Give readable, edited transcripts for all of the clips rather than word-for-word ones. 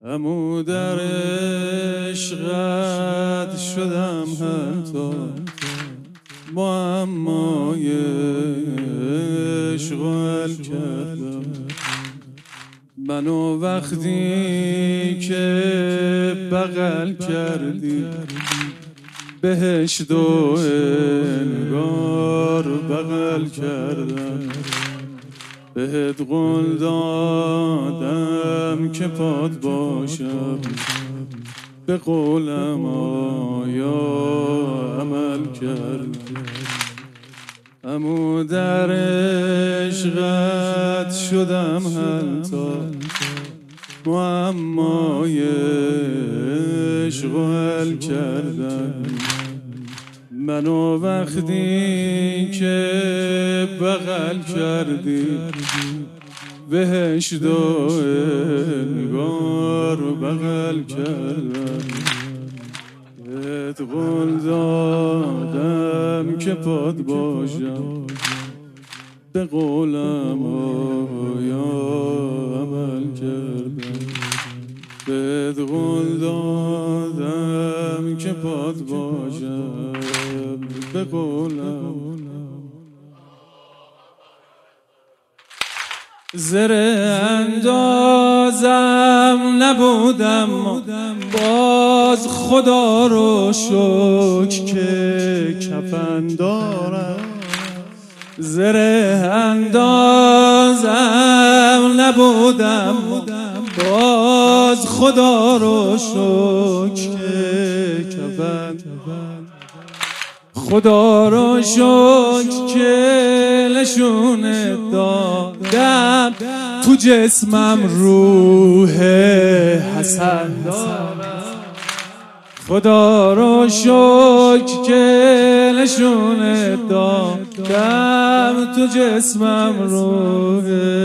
امو در عشقت شدم حتی معمای عشق حل کردم. منو وقتی که بغل کردی بهشت و انگار بغل کردم. بهت قول دادم که پات باشم، به قولم آیا عمل کردم. امو در عشقت شدم حتی معمای عشق حل کردم. منو وقتی که بغل کردی بهشت و انگار بغل کردم. بهت قول دادم که پات باشم، به قولم آیا عمل کردم. بهت قول دادم که پات باشم، به قولم. زره اندازم نبودم، باز خدا رو شکر که کفن دارم. زره اندازم نبودم، باز خدا رو شکر که کفن. خدا رو شکر که نشونت دادم، تو جسمم روح حسن دارم. خدا رو شکر که نشونت دادم، تو جسمم روح.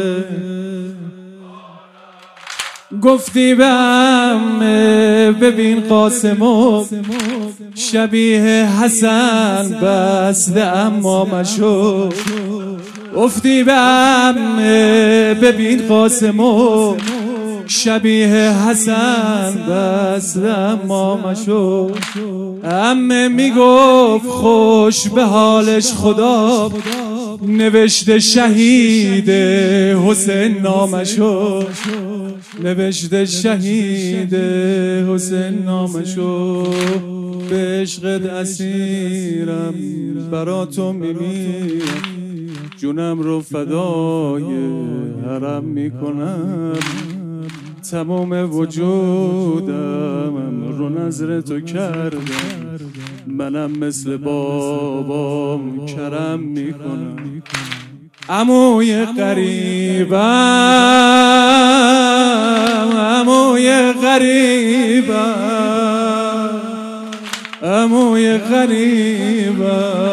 گفتی به عمه ببین قاسمو شبیه حسن بسته اما مشو. گفتی به عمه ببین قاسمو شبیه حسن بسته اما مشو. عمه میگفت خوش به حالش خدا، نوشته شهید حسین نامشو. نوشته شهید حسین نامشو. به عشقت اسیرم برا تو میمیرم، جونم رو فدای حرم میکنم. تمام وجودم رو نظر تو کردم، منم مثل بابام کرم میکنم. عموی غریبم، عموی غریبم، عموی غریبم،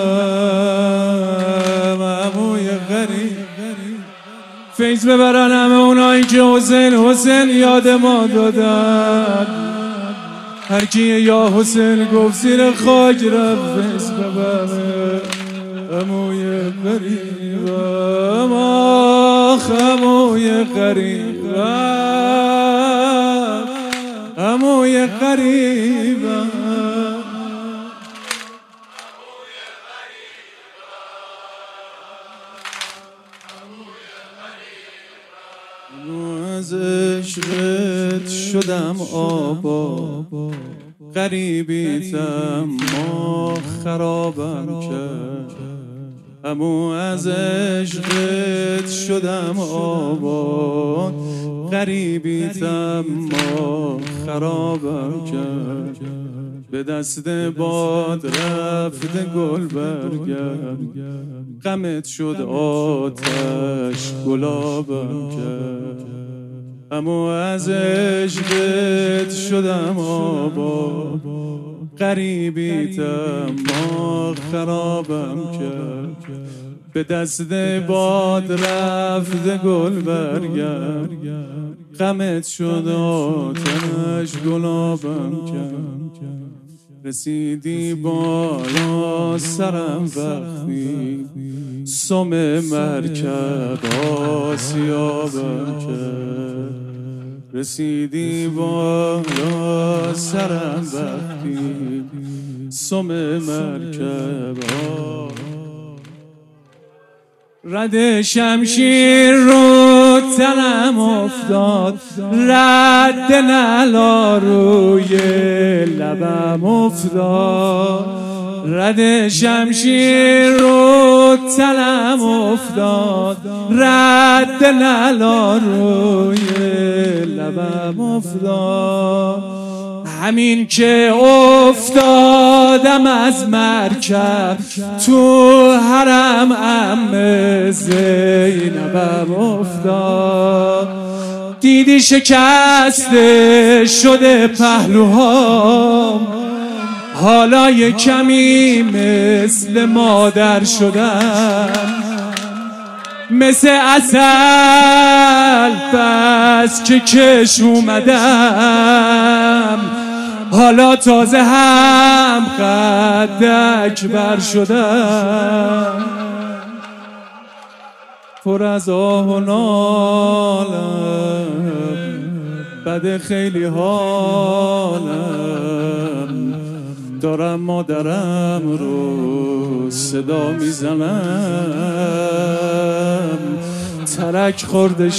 عموی غریب. فیض ببرن همه اونایی که حسین حسین یاد ما دادن. هر کی یا حسین گفت زیر خاک رفت. فیض ببرن عموی غریبم، آخ عموی غریبم، عموی غریبم. از عشقت شدم آباد، غریبیتم ما خرابم کرد. امو از عشقت شدم آباد، غریبیتم ما خرابم کرد. به دست باد رفته گل برگرد، غمت شد آتش گلابم کرد. امو از عشقت شدم آباد، غریبیتم ما خرابم کرد. به دست باد رفته گل برگرد، غمت شد آتش گلابم کرد. رسیدی بالا سرم وقتی سم مرکب آسیابم کرد. رسیدی بالا سرم وقتی سم مرکب ها رد شمشیر رو تنم افتاد رد نلا روی لبم افتاد رد شمشیر رو تنم افتاد رد نلا روی لبم افتاد همین که افتادم از مرکب تو حرم عمه زینبم افتاد دیدی شکسته شده پهلوهام حالا یه کمی مثل مادر شدم مثل عسل بس که کش اومدم حالا تازه هم قد اکبر شدم پر از آه و نالم بده خیلی حالم دارم مادرم رو صدا میزنم ترک خورده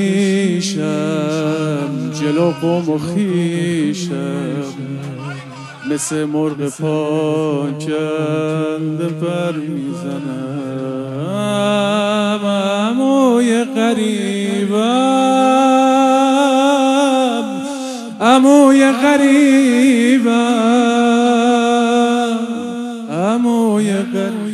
شیشم جلو قوم و خیشم مثل مرغ پاکنده پر میزنم عموی غریبم عموی غریبم عموی غریبم